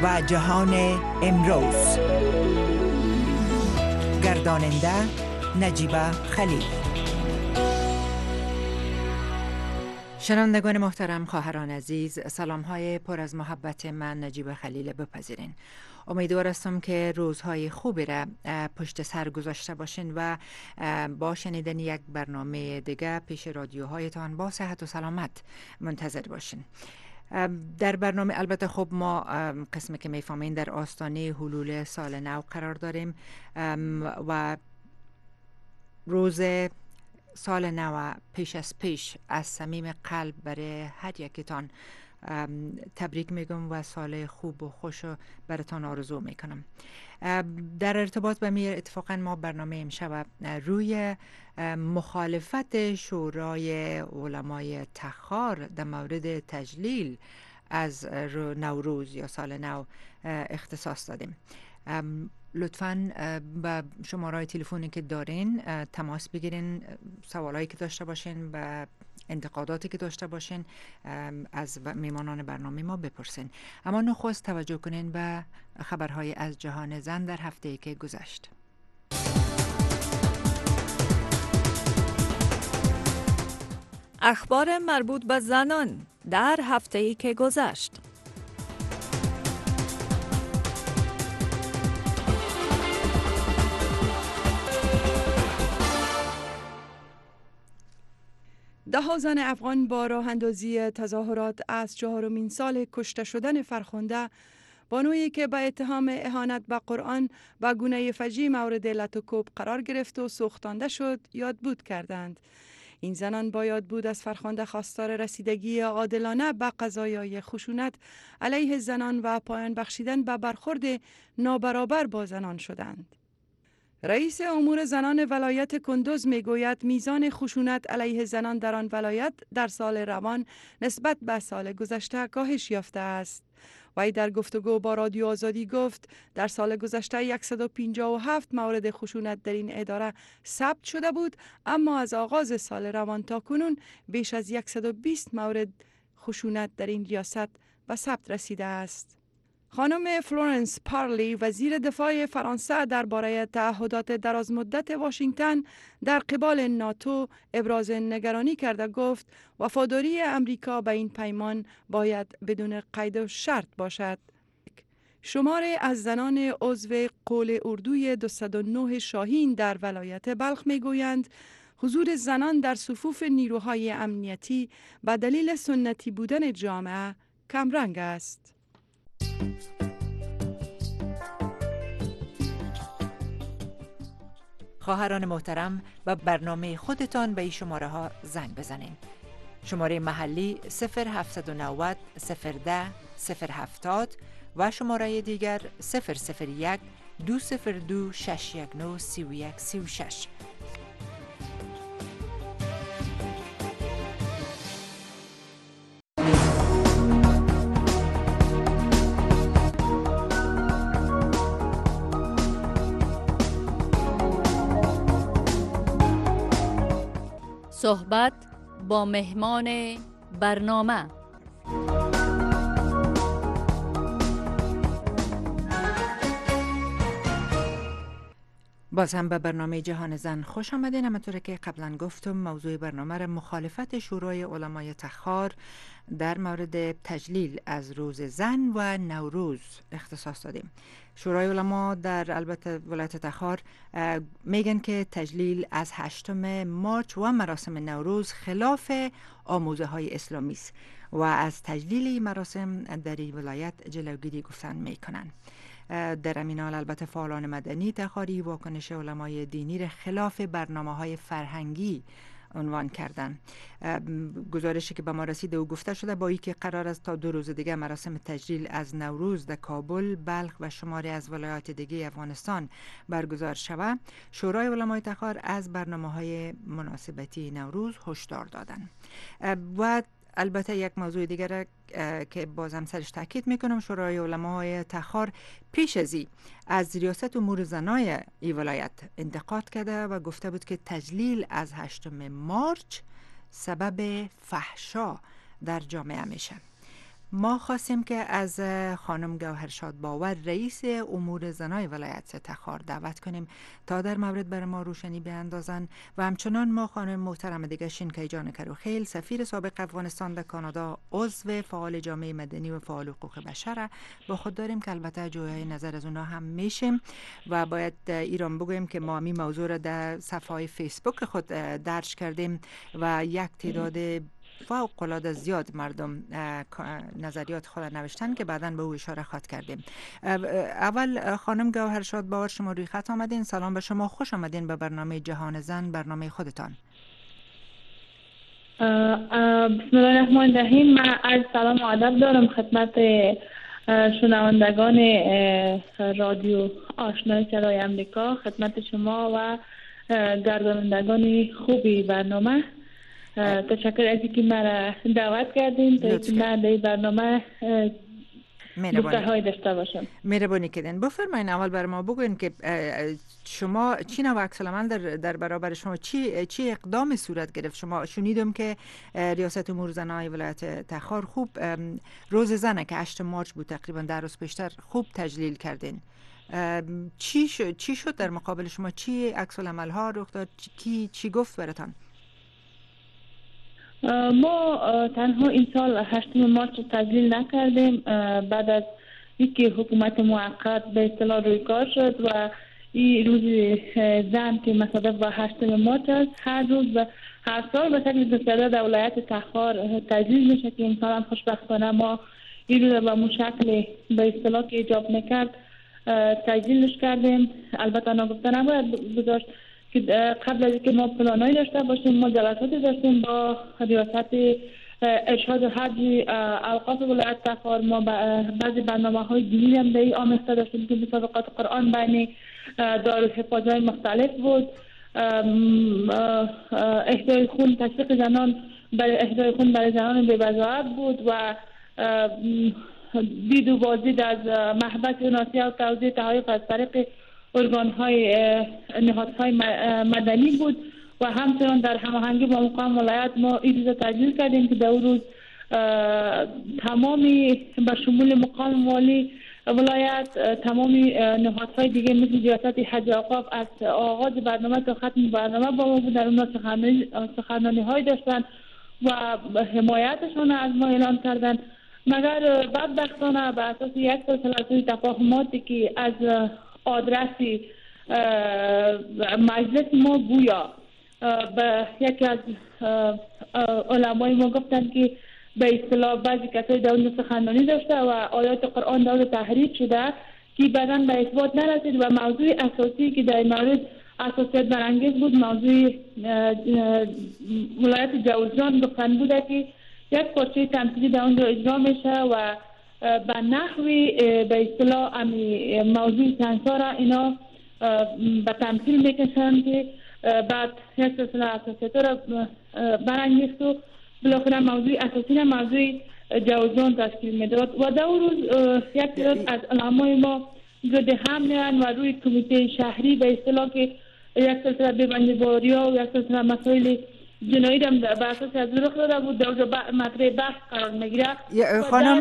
و جهان امروز. گرداننده نجیبه خلیل. شنوندگان محترم، خواهران عزیز، سلام‌های پر از محبت من نجیبه خلیل بپذیرین. امیدوار هستم که روزهای خوبی را پشت سر گذاشته باشین و با شنیدن یک برنامه دیگه پیش رادیوهایتان با صحت و سلامت منتظر باشین. در برنامه البته خب ما قسمی که میفهمین در آستانه حلول سال نو قرار داریم و روز سال نو پیش از صمیم قلب برای هر یکتان تبریک میگم و سال خوب و خوش براتان آرزو میکنم. در ارتباط با می اتفاقا ما برنامه امشب روی مخالفت شورای علمای تخار در مورد تجلیل از نوروز یا سال نو اختصاص دادیم. لطفاً با شماره‌های تلفنی که دارین تماس بگیرین، سوالایی که داشته باشین و انتقاداتی که داشته باشین از میمانان برنامه ما بپرسین. اما نخست توجه کنین به خبرهای از جهان زن در هفته‌ای که گذشت. اخبار مربوط به زنان در هفته‌ای که گذشت. ده زن افغان با راه اندازی تظاهرات از 4مین سال کشته شدن فرخنده، بانویی که به اتهام اهانت به قرآن و گونه فجی مورد لطوکوب قرار گرفت و سوختانده شد، یادبود کردند. این زنان با یادبود از فرخنده خواستار رسیدگی عادلانه به قضایای خشونت علیه زنان و پایان بخشیدن به برخورد نابرابر با زنان شدند. رئیس امور زنان ولایت کندوز میگوید میزان خشونت علیه زنان در آن ولایت در سال روان نسبت به سال گذشته کاهش یافته است. وی در گفتگو با رادیو آزادی گفت در سال گذشته 157 مورد خشونت در این اداره ثبت شده بود، اما از آغاز سال روان تا کنون بیش از 120 مورد خشونت در این ریاست به ثبت رسیده است. خانم فلورنس پارلی وزیر دفاع فرانسه درباره تعهدات درازمدت واشنگتن در قبال ناتو ابراز نگرانی کرده، گفت وفاداری امریکا به این پیمان باید بدون قید و شرط باشد. شماری از زنان عضو قول اردوی 209 شاهین در ولایت بلخ میگویند حضور زنان در صفوف نیروهای امنیتی به دلیل سنتی بودن جامعه کمرنگ است. خواهران محترم، به برنامه خودتان به این شماره ها زنگ بزنین. شماره محلی 0790 010 070 و شماره دیگر 001 202 619 3136. صحبت با مهمان برنامه. باز هم به برنامه جهان زن خوش آمدین. همونطور که قبلا گفتم موضوع برنامه را مخالفت شورای علمای تخار در مورد تجلیل از روز زن و نوروز اختصاص دادیم. شورای علما در البته ولایت تخار میگن که تجلیل از 8 مارچ و مراسم نوروز خلاف آموزه های اسلامی است و از تجلیل مراسم در این ولایت جلوگیری گفتن میکنن. در همین حال البته فعالان مدنی تخاری واکنش علمای دینی را خلاف برنامه‌های فرهنگی عنوان کردن. گزارشی که به ما رسیده و گفته شده با اینکه قرار است تا 2 روز دیگه مراسم تجلیل از نوروز در کابل، بلخ و شماری از ولایات دیگه افغانستان برگزار شود، شورای علمای تخار از برنامه‌های مناسبتی نوروز هشدار دادن. و البته یک موضوع دیگر که بازم سرش تاکید میکنم، شورای علمای تخار پیش از ریاست امور زنای این ولایت انتقاد کرده و گفته بود که تجلیل از 8 مارچ سبب فحشا در جامعه میشه. ما خواستیم که از خانم گوهرشاد باور رئیس امور زنای ولایت تخار دعوت کنیم تا در مورد بر ما روشنی بیاندازن و همچنان ما خانم محترم دیگه شینکی جان کروخیل سفیر سابق افغانستان در کانادا، عضو فعال جامعه مدنی و فعال حقوق بشر با خود داریم که البته جویای نظر از اونها هم میشیم و باید ایران بگویم که ما این موضوع را در صفحه فیسبوک خود درج کردیم و یک تعداد فوق‌العاده زیاد مردم نظریات خود نوشتن که بعداً به او اشاره خواهد کردیم. اول خانم گوهرشاد باور، شما روی خط آمدین. سلام به شما، خوش آمدین به برنامه جهان زن، برنامه خودتان. بسم الله الرحمن الرحیم. من از سلام و ادب دارم خدمت شنوندگان رادیو آشنای صدای امریکا، خدمت شما و گردانندگان خوبی برنامه. تشکر از اینکه مرا دعوت کردین تا اینکه من در برنامه گفتگوهای داشته باشم. مهربانی کردین. بفرمایید اول بر ما بگوین که شما چی نوع عکس العمل در برابر شما چی اقدامی صورت گرفت؟ شما شنیدم که ریاست امور زنای ولایت تخار خوب روز زنه که 8 مارچ بود تقریبا 10 روز پیشتر خوب تجلیل کردین. چی شد در مقابل شما؟ چی عکس العمل ها رخ داد؟ چی گفت براتان؟ ما تنها این سال 8 مارچ تجلیل نکردیم. بعد از اینکه حکومت موقت به اصطلاح روی کار شد و این روز زن که مصادف با 8 مارچ است، هر روز و هر سال به شکل گسترده در ولایت تخار تجلیل میشه که این سال هم خوشبختانه ما این روز به شکل به اصطلاح که ایجاب میکرد تجلیلش کردیم. البته نگفته نباید گذاشت که قبل از اینکه ما پلانایی داشته باشیم، ما جلساتی داشتیم با ریاست ارشاد حج اوقاف ولایت تخار. ما بعضی برنامه‌های دینی هم در آموزش داشتیم که مسابقات قرآن بین دارالحفاظهای مختلف بود. اهدای خون، تشویق زنان برای اهدای خون برای زنان بی‌وضاحت بود و دید و بازدید از محبت ناسیه و توزیع تحقیق از طریق ارگان‌های نهادهای مدنی بود و همچنان در هماهنگی با مقام ولایت ما این روز تجلیل کردیم که در اون روز تمامی به شمول مقام والی ولایت تمامی نهادهای دیگه مثل ریاست حج اوقاف از آغاز برنامه تا ختم برنامه با ما بود. در اون سخنرانی‌های داشتن و حمایتشون از ما اعلان کردن، مگر بدبختانه به اساس یک سلسله تفاهماتی که از آدرسی مجلس ما گویا به یکی از علمای ما گفتن که به اصطلاح بعضی کسای در اون سخنرانی داشته و آیات قرآن در اون تحریف شده که بعداً به اثبات نرسید و موضوع اساسی که در مورد اساسیت برانگیز بود موضوع ولایت جوزجان گفتن بوده که یک پارچه تمثیلی در اونجا اجرا میشه و به نحوی به اصطلاح موضوع سنسار اینا به تمثیل میکشن که بعد یک سلسله اساسیت را برانگیخت و بالاخره موضوع اساسی نه موضوع جوزجان تشکیل میداد و در اون روز یک تعداد از علمای ما گرد هم میرن و روی کمیته شهری به اصطلاح که یک سلسله بی‌بندی‌ها و یک سلسله مسائل جنایی هم به اساس از رخ داده بود در اونجا مطرح بحث قرار میگیره. خانم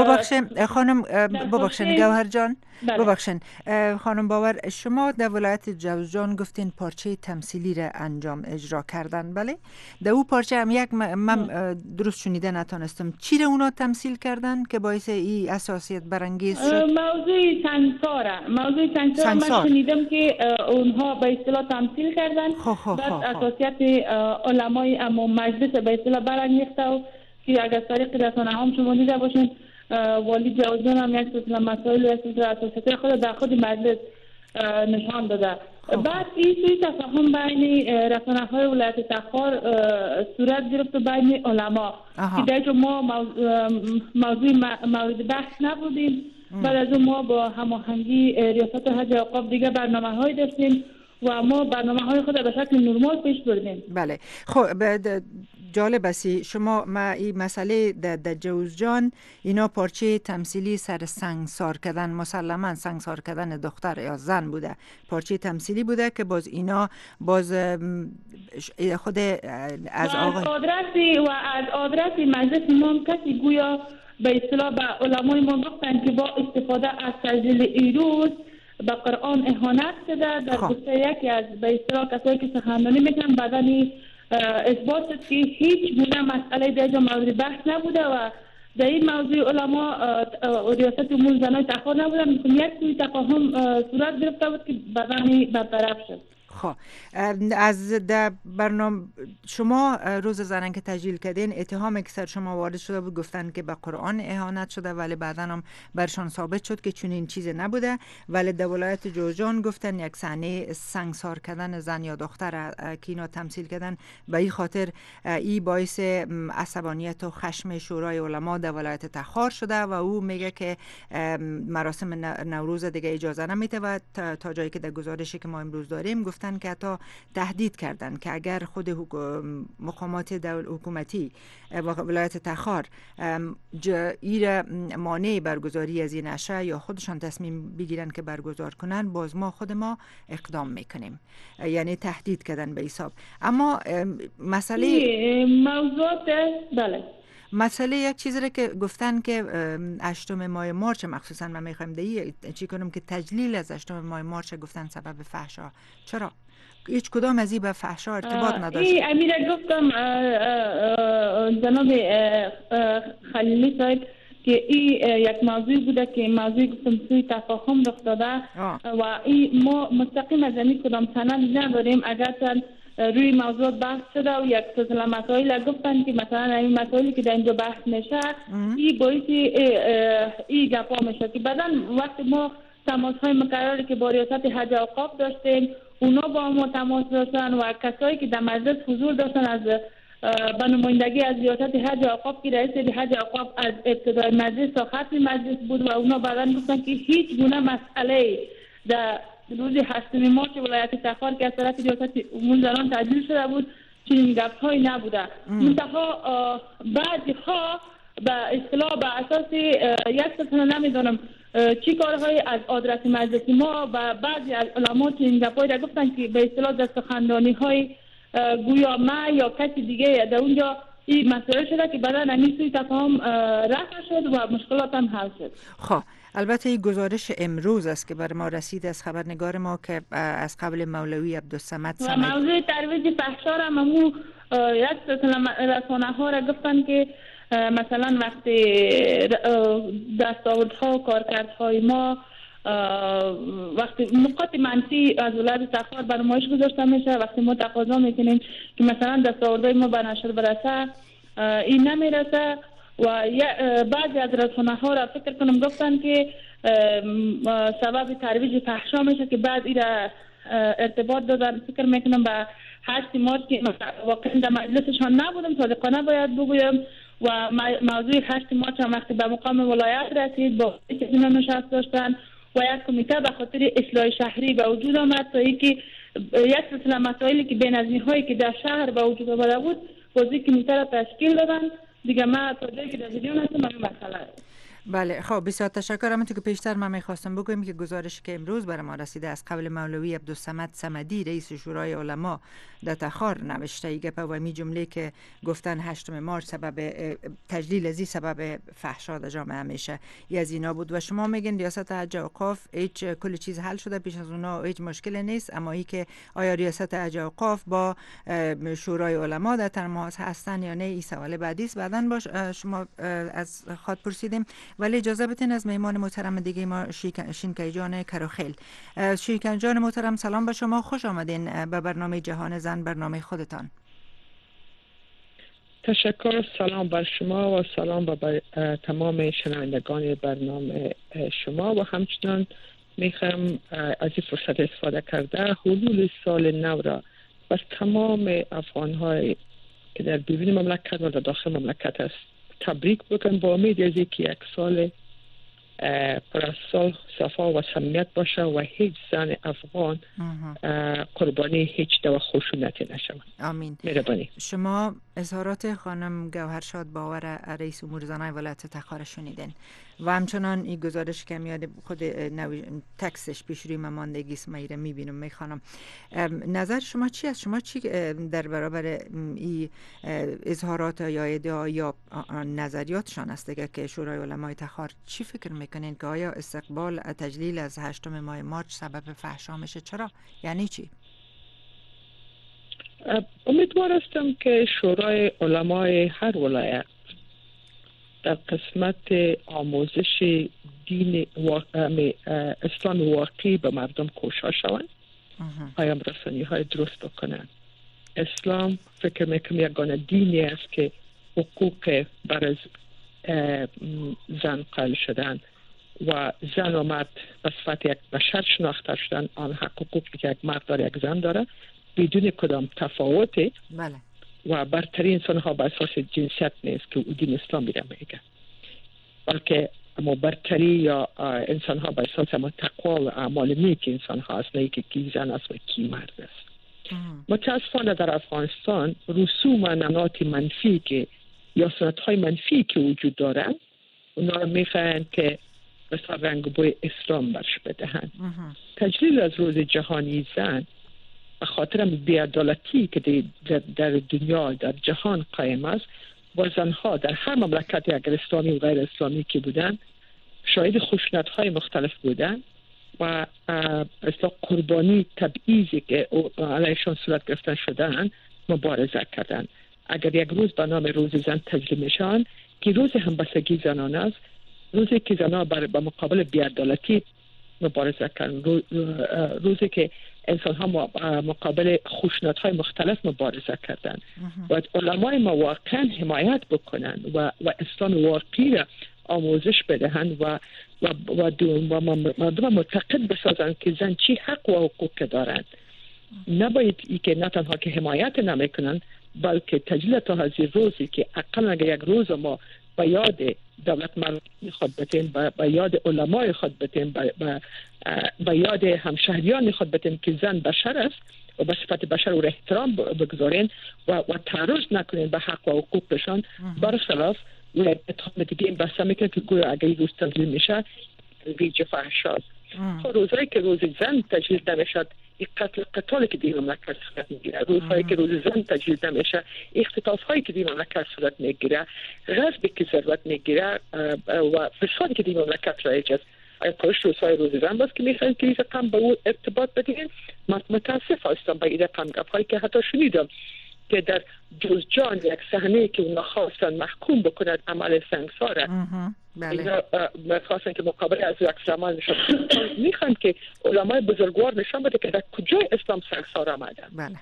ببخشین گوهر جان، ببخشین خانم باور، شما در ولایت جوزجان گفتین پارچه تمثیلی را اجرا کردن، بله؟ در او پارچه هم یک من درست شنیده نتونستم چی را اونا تمثیل کردن که باعث این اساسیت برانگیز شد؟ موضوع سنساره. من شنیدم که اونها به اصطلاح تمثیل کردن بعد اساسیت علمای اما مجلس به اصطلاح برانگیخته و که اگر طریق رسانه هم شما دیده باشین والی جوزجان هم یک سلسله مسائل و یک سلسله اساسیت خود در خود مجلس نشان داده. بعد این سوی تفاهم بین رسانه های ولایت تخار صورت گرفت بین علما که در ما موضوع مورد بحث نبودیم. بعد از اون ما با هماهنگی ریاست حج اوقاف دیگه برنامه‌های داشتیم و ما برنامه‌های خود به شکل نرمال پیش بردیم. بله. خب جالب است شما این مسئله در جوزجان اینا پارچه تمثیلی سر سنگسار کردن، مسلما سنگسار کردن دختر یا زن بوده، پارچه تمثیلی بوده که باز اینا خود از آدرسی مجلس ما کسی گویا به اصطلاح به علمای ما گفتن که با استفاده از تجلیل ایروز به قرآن اهانت شده. در گفته یکی از به اصطلاح کسایی که سخنرانی میکنن بدن اثبات شد که هیچ گونه مسئله در اینجا مورد بحث نبوده و در این موضوع علما ریاست امور زنان تخار نبودن، یک سوی تفاهم صورت گرفته بود که بدن برطرف شد. خب از برنامه شما روز زنان که تسجیل کردین اتهام که سر شما وارد شده بود گفتن که به قرآن اهانت شده، ولی بعدا هم برشان ثابت شد که چنین چیزی نبوده. ولی در ولایت جوزجان گفتن یک صحنه سنگسار کردن زن یا دختر که اینا تمثیل کردن به این خاطر ای باعث عصبانیت و خشم شورای علما در ولایت تخار شده و او میگه که مراسم نوروز دیگه اجازه نمیده و تا جایی که در گزارشی که ما امروز داریم گفتن که حتی تهدید کردن که اگر خود مقامات حکومتی ولایت تخار ایر مانع برگزاری از این عشاء یا خودشان تصمیم بگیرن که برگزار کنن، باز ما خود ما اقدام میکنیم. یعنی تهدید کردن به حساب. اما مسئله موضوعات بله مسئله یک چیزی را که گفتن که 8 ماه مارچ مخصوصا من میخوایم دیگه چی کنم که تجلیل از 8 ماه مارچ گفتن سبب فحشا. چرا؟ هیچ کدام از این به فحشا ارتباط نداشت. امیره گفتم جناب خلیلی صاحب که این یک موضوع بوده که موضوع گفتم سوی تفاهم رخ داده و این ما مستقیم از این کدام سند نداریم. اگر روی موضوع بحث شده و یک سلسله مسائل گفتن که مثلا این مسائلی که در اینجا بحث میشه این باعث این گپا میشه که بعدا وقت ما تماس های مکرری که با ریاست حج اوقاف داشتیم اونا با ما تماس داشتن و کسایی که در مجلس حضور داشتن از به نمایندگی از ریاست حج اوقاف که رئیس حج اوقاف از ابتدای مجلس تا ختم مجلس بود و اونا بعدا گفتن که هیچ گونه مسئله در روز 8 مارچ ولایت تخار که از طرف ریاست امور زنان تجلیل شده بود چنین گپ‌هایی نبوده. منتها بعضی ها به اصطلاح به اساس یک سلسله نمیدونم چی کارهای از آدرس مجلس ما و بعضی از علما چنین گپ‌هایی را گفتن که به اصطلاح در سخنرانی‌های گویا ما یا کسی دیگه در اونجا این مسئله شده که بعدا همین سوی تفاهم رفع شد و مشکلات هم حل شد. خب البته این گزارش امروز است که بر ما رسید از خبرنگار ما که از قبل مولوی عبدالصمد و موضوع ترویج فحشا را همون یک سلسله رسانه‌ها را گفتن که مثلا وقتی دستاوردها و کارکردهای ما وقتی نقاط منفی از ولایت تخار بر نمایش گذاشته میشه، وقتی ما تقاضا میکنیم که مثلا دستاوردهای ما به نشر برسه این نمیرسه و بعضی از رسانه‌ها را فکر کنم گفتن که سبب ترویج فحشا میشه که بعد این را ارتباط دادن. فکر میکنم به 8 مارچ که واقعا در مجلسشان نبودم صادقانه باید بگویم و موضوع 8 مارچ هم وقتی به مقام ولایت رسید با اینا نشست داشتن و یک کمیته به خاطر اصلاح شهری به وجود آمد تا اینکه یک سلسله مسائلی که بین‌نظیرهایی که در شهر به وجود آمده بود بازی کمیته را تشکیل دادن دیگه. ما تا جایی که در ویدیو هستم همین مسئله است. بله خب بسیار تشکر. همونطور که پیشتر من میخواستم بگویم که گزارش که امروز برای ما رسیده از قبل مولوی عبدالصمد صمدی رئیس شورای علما در تخار نوشته ای گپ و می جمله که گفتن 8 مارچ سبب تجلیل ازی سبب فحشا در جامعه میشه از اینا بود و شما میگین ریاست حج اوقاف هیچ کل چیز حل شده پیش از اونا هیچ مشکل نیست، اما ای که آیا ریاست حج اوقاف با شورای علما در تماس هستن یا نه این سوال بعدی است. بعداً باش شما از خود پرسیدیم. ولی اجازه بدین از مهمان محترم دیگه ما شینکای جان کراخیل. شینکای جان محترم سلام به شما، خوش آمدین به برنامه جهان زن، برنامه خودتان. تشکر، سلام بر شما و سلام بر تمام شنوندگان برنامه شما و همچنان میخوام از این فرصت استفاده کرده حلول سال نو را بر تمام افغان‌های که در بیرون مملکت و در داخل مملکت است تبریک بگم با امید از اینکه یک سال پر از سال صفا و صمیمیت باشه و هیچ زن افغان قربانی هیچ دو خشونتی نشود. آمین. مهربانی. شما اظهارات خانم گوهرشاد باور رئیس امور زنان ولایت تخار شنیدین و همچنان این گزارش که میاد خود تکسش پیش روی مماندگی اسماعیل میبینم میخوانم. نظر شما چی است؟ شما چی در برابر این اظهارات یا ادعا یا نظریاتشان است که شورای علمای تخار چی فکر میکنین که آیا استقبال تجلیل از 8 ماه مارچ سبب فحشا میشه؟ چرا؟ یعنی چی؟ امیدوار هستم که شورای علمای هر ولایت در قسمت آموزش دین اسلام واقعی به مردم کوشش شوند، پیام رسانی های درست بکنند. اسلام فکر میکنم یگانه دینی است که حقوق بر زن قائل شدن و زن و مرد به صفت یک بشر شناخته شدن، آن حقوقی که یک مرد داره یک زن داره بدون کدام تفاوتی. بله. و برتری انسان ها به اساس جنسیت نیست که او دین اسلام میره میگه، بلکه اما برتری یا انسان ها به اساس تقوا و اعمال نیک انسان ها است، نه که کی زن است و کی مرد است. متاسفانه در افغانستان رسوم و نماد منفی که یا سنت های منفی که وجود دارند اونا رو میخواهند که مثلا رنگ بوی اسلام برش بدهند. تجلیل از روز جهانی زن به خاطر بی‌عدالتی که در دنیا در جهان قائم است و زنها در هر مملکت اگر اسلامی و غیر اسلامی که بودن شاهد خشونت‌های مختلف بودن و اصلا قربانی تبعیضی که علیشان صورت گرفتن شدن مبارزه کردن. اگر یک روز به نام روز زن تجلیل میشن که روز همبستگی زنان است، روزی که زنها به مقابل بی‌عدالتی مبارزه کردن، روزی که انسان ها مقابل خشونت های مختلف مبارزه کردن و علمای ما واقعا حمایت بکنن و اسلام واقعی را آموزش بدهند و مردم معتقد بسازند که زن چی حق و حقوق دارند. نباید ای که نه تنها که حمایت نمیکنن بلکه تجلیل تا هزی روزی که اقلا اگر یک روز ما به یاد دولت مردمی خود بتیم، به یاد علمای خود بتیم، به یاد همشهریان خود بتیم که زن بشر است و به صفت بشر او احترام بگذارین و تعرض نکنین به حق و حقوقشان، برخلاف و اتهام دیگه این بحثا میکنه که گویا اگر روز تجلیل میشه ویج فحشاست. روزایی که روز زن تجلیل نمیشد این قتالی که در مملکت صورت میگیره، روزهایی که روز زن تجلیل نمیشه اختطاف هایی که در مملکت صورت میگیره، غصبی که ضرورت میگیره و فسادی که در مملکت رایج است. پشت روزهای روز زن باز که میخواین که این رقم به او ارتباط بدین. متاسف هستم به این رقم گپ هایی که حتی شنیدم که در جوزجان یک صحنه که اونا خواستن محکوم بکنند عمل سنگساره، اینا خواستن که مقابل از یک زمان نشان میخوان که علمای بزرگوار نشان بده که در کجای اسلام سنگسار آمدن. بله.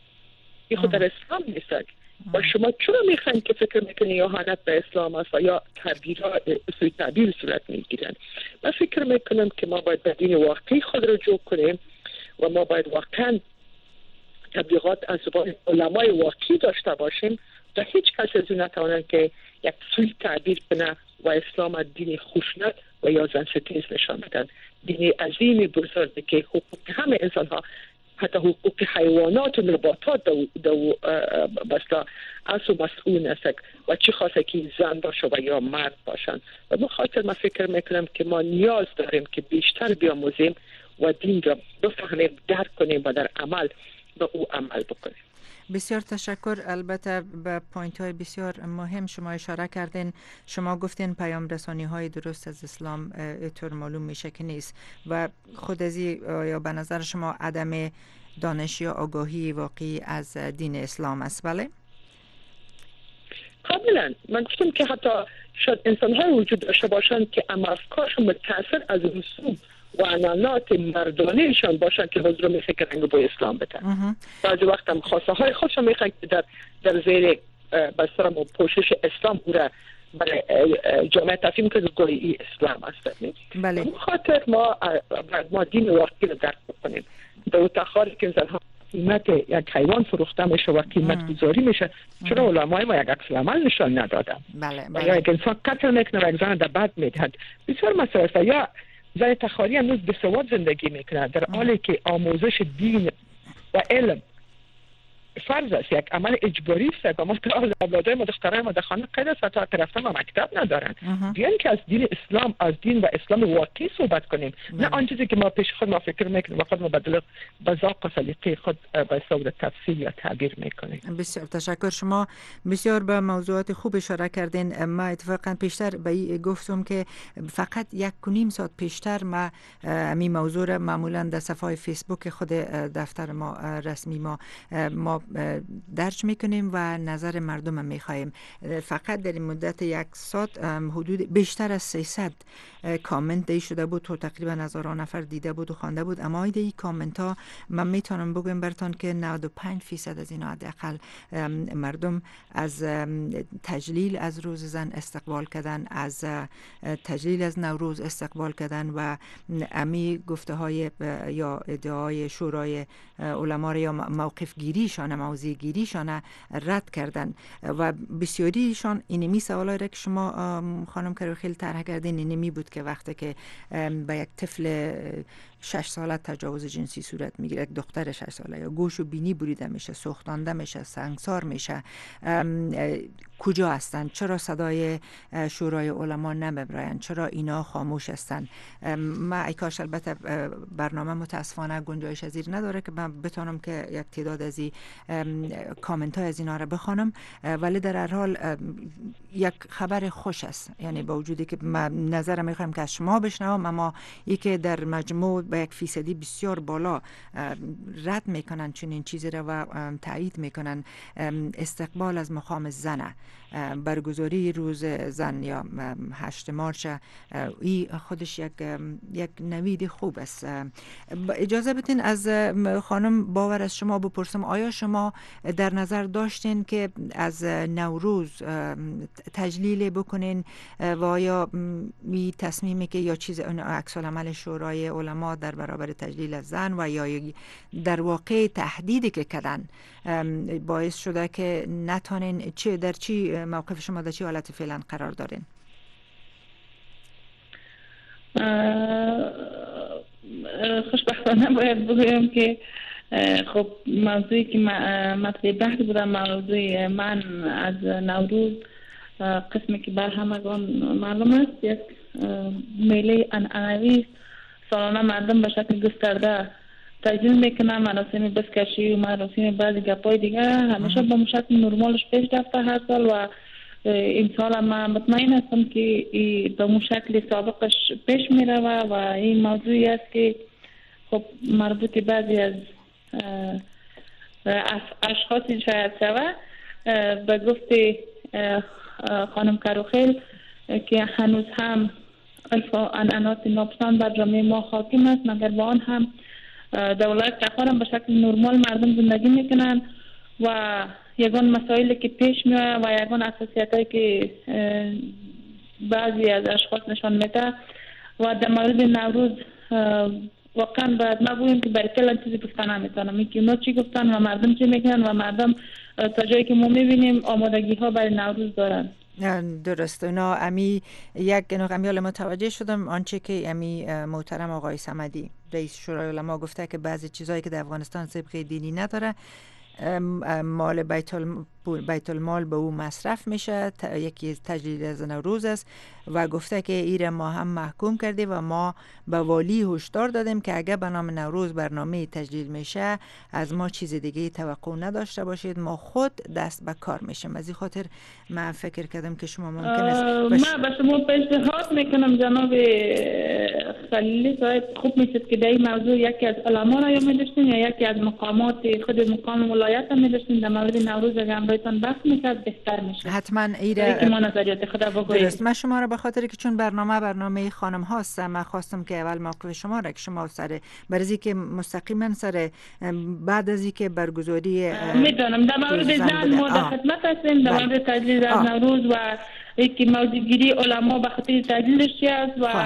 این خود در اسلام نیست و شما چرا میخوان که فکر میکنی اهانت به اسلام است و یا سوی تعبیر صورت میگیرن؟ من فکر میکنم که ما باید به دین واقعی خود رو جو کنیم و ما باید واقعا تبلیغات از زبان علمای واقعی داشته باشیم و هیچ کس از اون نتوانند که یک سوی تعبیر کنه و اسلام دین خشونت و یا زن ستیز نشان بدن. دین عظیمی بزرگی که حقوق همه انسان ها حتی حقوق حیوانات و نباتات دو بسلا اصل مسئول است و چی خواسته که زن باشه و یا مرد باشن. و به خاطر من فکر میکنم که ما نیاز داریم که بیشتر بیاموزیم و دین را بفهمیم، درک کنیم و در عمل به او عمل بکنیم. بسیار تشکر. البته به پوینت های بسیار مهم شما اشاره کردین. شما گفتین پیام رسانی های درست از اسلام اینطور معلوم میشه که نیست و خود از یا به نظر شما عدم دانش یا آگاهی واقعی از دین اسلام است؟ بله؟ کاملا. من گفتم که حتی شاید انسان های وجود داشته باشند که اما افکارشون متأثر از رسوم و عنعنات مردانهشان باشن که حضور میخواه که رنگ بوی اسلام بدن. بعضی وقت هم خواسته های خودشان میخواه که در زیر بسرم و پوشش اسلام او را برای جامعه تصمیم که گویی اسلام است. بله. خاطر ما دین واقعی رو درک بکنیم. در تخاری که زنها قیمت یک حیوان فروخته میشه و قیمت گذاری میشه، چرا علمای ما یک عکس العمل نشان ندادن؟ بله. یا یک انسان قتل میکنه و یک زن در بد میدهد. بسیار مسئله است. یا زن تخاری امروز به سواد زندگی میکنه، در حالی که آموزش دین و علم فرض است، یک عمل اجباری است. ما از اولادای ما دخترای ما در خانه قید است و تا رفتن و مکتب ندارن. بیان که از دین اسلام، از دین و اسلام واقعی صحبت کنیم، نه آن چیزی که ما پیش خود ما فکر میکنیم و خود ما بدل به ذوق و سلیقه خود به صورت تفسیر یا تعبیر میکنیم. بسیار تشکر. شما بسیار به موضوعات خوب اشاره کردین. ما اتفاقا پیشتر به گفتم که فقط 1.5 ساعت پیشتر ما همین موضوع را معمولا در صفحه فیسبوک خود دفتر ما رسمی ما درج میکنیم و نظر مردم هم میخوایم. فقط در این مدت 1 ساعت حدود بیشتر از 300 کامنت دی شده بود و تقریبا هزاران نفر دیده بود و خوانده بود. اما این کامنت ها من میتونم بگم براتون که 95% از اینا حداقل مردم از تجلیل از روز زن استقبال کردن، از تجلیل از نوروز استقبال کردن و امی گفته های یا ادعای شورای علما یا موقف گیریشان، موضوع گیریشان رد کردن و بسیاریشان اینمی سوالایی را که شما خانم کروخیل طرح کردین اینمی بود که وقتی که به یک طفل 6 ساله تجاوز جنسی صورت میگیره، یک دختر 6 ساله یا گوش و بینی بریده میشه، سوختانده میشه، سنگسار میشه، کجا هستن؟ چرا صدای شورای علما نمیبراین؟ چرا اینا خاموش هستن؟ ما ای کاش البته برنامه متاسفانه گنجایش از این نداره که من بتونم که یک تعداد از این کامنت های از اینا را بخوانم، ولی در هر حال یک خبر خوش است. یعنی با وجودی که من نظرم میخوایم که از شما بشنوم، اما یکی در مجموع به 1% بسیار بالا رد میکنن چون این چیزی را و تایید میکنن. استقبال از مقام زنه، برگزاری روز زن یا 8 مارچ، این خودش یک نوید خوب است. اجازه بدین از خانم باور از شما بپرسم، آیا شما در نظر داشتین که از نوروز تجلیل بکنین و آیا می تصمیمی که یا چیز عکس العمل شورای علما در برابر تجلیل از زن و یا در واقع تهدیدی که کردن باعث شده که نتونین در چی موقف شما در چی حالت فعلا قرار دارین؟ خوشبختانه باید بگویم که خب موضوعی که مطلب بحث بودم، موضوع من از نوروز، قسمی که بر همگان معلوم است یک میله عنعنوی سالانه مردم به شکل گسترده تجلیل میکنن. مراسم بسکشی و مراسم بعضی گپای دیگه همیشه به شکل نرمالش پیش رفته هر سال و این سال من مطمئن هستم که به اون شکل سابقش پیش میره و این موضوعی است که خب مربوط بعضی از اشخاصی شاید شوه. به گفت خانم کروخیل که هنوز هم عنعنات ناپسند بر جامعه ما حاکم است، مگر با آن هم در ولایت تخار هم به شکل نرمال مردم زندگی میکنن و یگان مسائلی که پیش میاد و یگان اساسیتایی که بعضی از اشخاص نشان میده و در مورد نوروز واقعا باید ما بگوییم که برای کلان چیزی گفتن نمیتونم، این که اونا چی گفتن و مردم چی میکنن و مردم تا جایی که ما میبینیم آمادگی ها برای نوروز دارن. درست. اونا امی یک نقمی متوجه شدم آنچه که امی محترم آقای صمدی رئیس شورای علما گفته که بعضی چیزایی که در افغانستان سابقه دینی نداره مال بیت المال به او مصرف میشه، یکی تجلیل از نوروز است و گفته که ایره ما هم محکوم کرده و ما به والی هشدار دادیم که اگر به نام نوروز برنامه تجلیل میشه از ما چیز دیگه توقع نداشته باشید، ما خود دست به کار میشیم. از این خاطر من فکر کردم که شما ممکن است من به شما پیشنهاد میکنم جناب خلیلی صاحب، خوب میشد که در این موضوع یکی از علما را یا میداشتین یا یکی از مقامات خود مقام ولایت هم میداشتین در مورد نوروز رایتان بحث میکرد بهتر میشه. حتما ایره ما نظریات خدا بگویید. درست. من شما را به خاطر که چون برنامه خانم هاست من خواستم که اول موقف شما را که شما سر برزی که مستقیما سر بعد از اینکه برگزاری میدونم در مورد زن ما در خدمت هستیم، در مورد تجلیل از نوروز و اینکه موضوع گیری علما به خاطر تجلیلش است و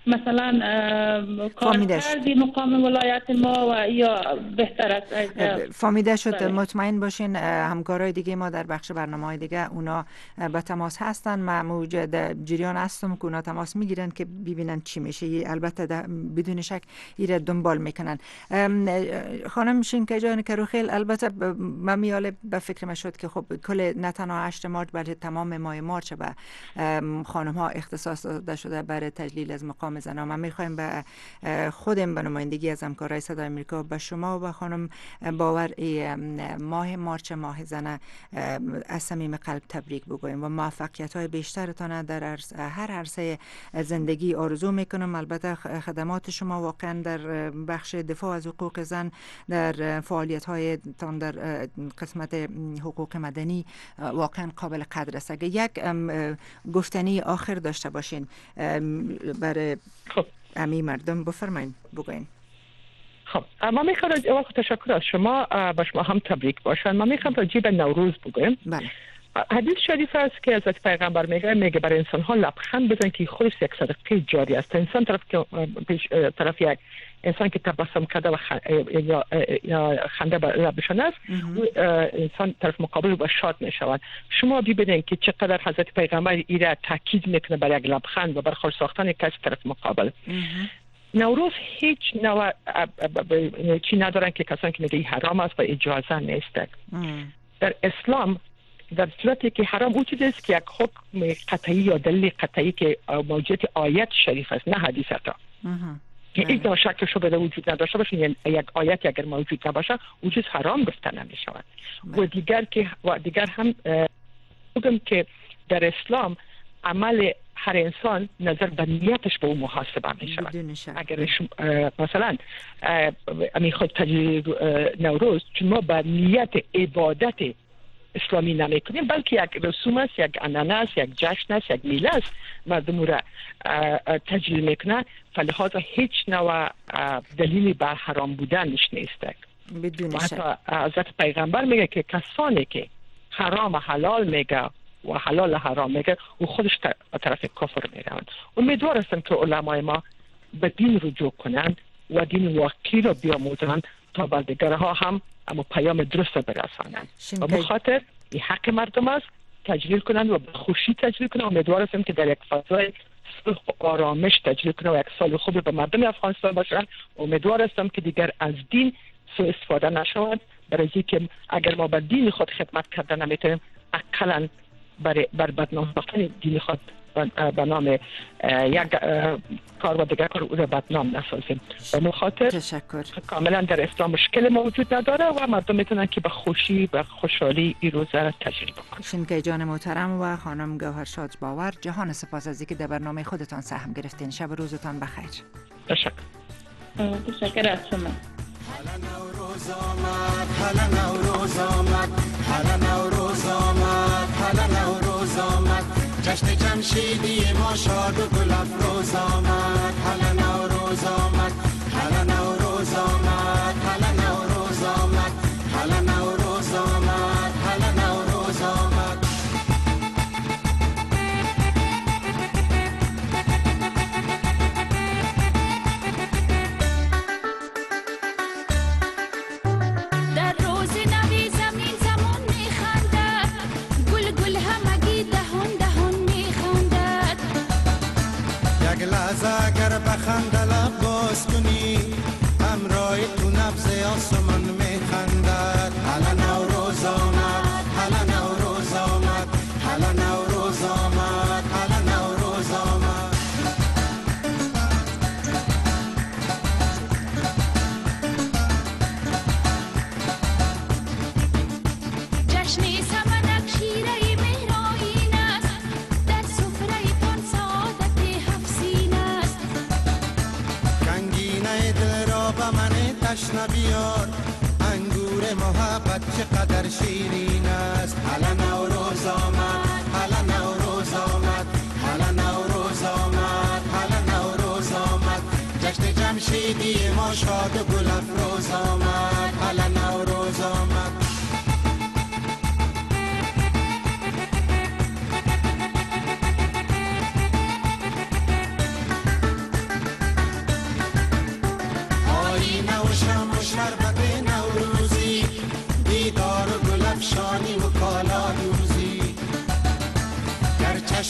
مثلا کارکردی مقام ولایت ما و یا بهتر است؟ فهمیده شد. مطمئن باشین همکارای دیگه ما در بخش برنامه‌های دیگه اونا به تماس هستن. من موجود جریان هستم که اونا تماس میگیرن که ببینن چی میشه. البته بدون شک ایره دنبال میکنن. خانم شینکه جان کروخیل، البته من میاله به فکر من شد که خب کل نه تنها 8 مارچ بلکه تمام ماه مارچ به خانم ها اختصاص داده شده برای تجلیل از مقام زنان. ما میخوایم به خودم به نمایندگی از همکارای صدای آمریکا به شما و خانم باور ماه مارچ ماه زن از صمیم قلب تبریک بگویم و موفقیت های بیشترتان در هر عرصه زندگی آرزو میکنم. البته خدمات شما واقعا در بخش دفاع از حقوق زن، در فعالیت های تان در قسمت حقوق مدنی واقعا قابل قدر است. اگه یک گفتنی آخر داشته باشین برای امی مردم بفرمایید بگوین. خب ما میخوام تشکر از شما، با شما هم تبریک باشن. ما میخوام راجع به نوروز بگویم. بله. حدیث شریف است که حضرت پیغمبر میگه برای انسان ها لبخند بزن که خودش یک صدقه جاری است. انسان طرف یک انسان که تبسم کرده و یا خنده بر لبشان است، انسان طرف مقابل و شاد می شود. شما ببینید که چقدر حضرت پیغمبر ایره تاکید میکنه بر یک لبخند و بر خوش ساختن کسی طرف مقابل. نوروز هیچ نوع چی ندارن که کسانی که میگه حرام است و اجازه نیست. در اسلام در صورتی که حرام اون چیزی است که یک حکم قطعی یا دلیل قطعی که موجود آیت شریف است، نه حدیث تا. هیچ نوع شک شبهه وجود نداشته باشه، یک آیت اگر موجود نباشه اون چیز حرام گفته نمی شود. و دیگر هم بگم که در اسلام عمل هر انسان نظر به نیتش به اون محاسبه می شود. اگر مثلا امی خود تجلیل نوروز، چون ما به نیت عبادت اسلامی نمی کنیم، بلکه یک رسوم است، یک عنعنه است، یک جشن است، یک میله است، مردم را تجلیل میکنه، فلهذا هیچ نوع دلیلی بر حرام بودنش نیست. بدون شک حضرت پیغمبر میگه که کسانی که حرام حلال میگه و حلال حرام میگه و خودش طرف کفر میروند. امیدوار هستم که علمای ما به دین رجوع کنند و دین واقعی را بیاموزند تا بر دیگرها هم اما پیام درست برسانند. و بخاطر این حق مردم است تجلیل کنند و خوشی تجلیل کنند. امیدوار هستم که در یک فضای صلح و آرامش تجلیل کنند و یک سال خوبی به مردم افغانستان باشند. امیدوار هستم که دیگر از دین سوء استفاده نشود، برای اینکه اگر ما به دین خود خدمت کرده نمیتونیم، اقلا بر بدنام ساختن دین خود به نام یک کار و دیگر کار او را بدنام نسازیم. به مخاطر تشکر. کاملا در اسلام مشکل موجود نداره و مردم میتونن که به خوشی و خوشحالی این روزه را تجربه کنند. شینکه جان محترم و خانم گوهرشاد باور، جهان سپاس از اینکه در برنامه خودتان سهم گرفتین. شب و روزتان بخیر. تشکر. تشکر از شما. حالا نوروز آمد، حالا نوروز آمد، حالا نوروز آمد، حالا نوروز آمد، جشن جمشیدی ما شاد و گل افروز آمد. حالا نوروز آمد، حالا نوروز آمد، حالا نوروز آمد، حالا نوروز آمد، حالا نوروز آمد. اگر بخند لب باز کنی، همراه تو نبض آسمان میخندد. حالا نوروز آمد، حالا نوروز آمد، حالا نوروز آمد، حالا نوروز آمد. جشنی سمنک شیره مهرائین است، در سفره تان سعادت حفظین است. گنگینه دل را به من تشنه بیار، انگور محبت چقدر شیرین است. حالا نوروز آمد، حالا نوروز آمد، حالا نوروز آمد، حالا نوروز آمد، جشن جمشیدی ما شاد و گل افروز آمد. حالا نوروز آمد.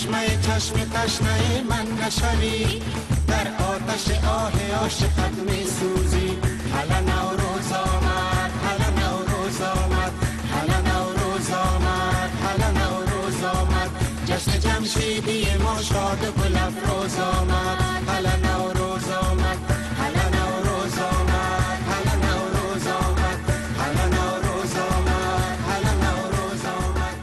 چشمه تشنه من نشوی، در آتش آه عاشقت می سوزی. هلا نوروز آمد، هلا نوروز آمد، هلا نوروز آمد، هلا نوروز آمد. جشن جمشیدی ما شاد و گل افروز آمد. هلا نوروز آمد، هلا نوروز آمد، هلا نوروز آمد، هلا نوروز آمد، هلا نوروز آمد.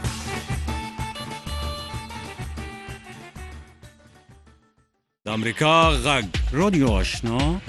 آمریکا غږ رادیو آشنا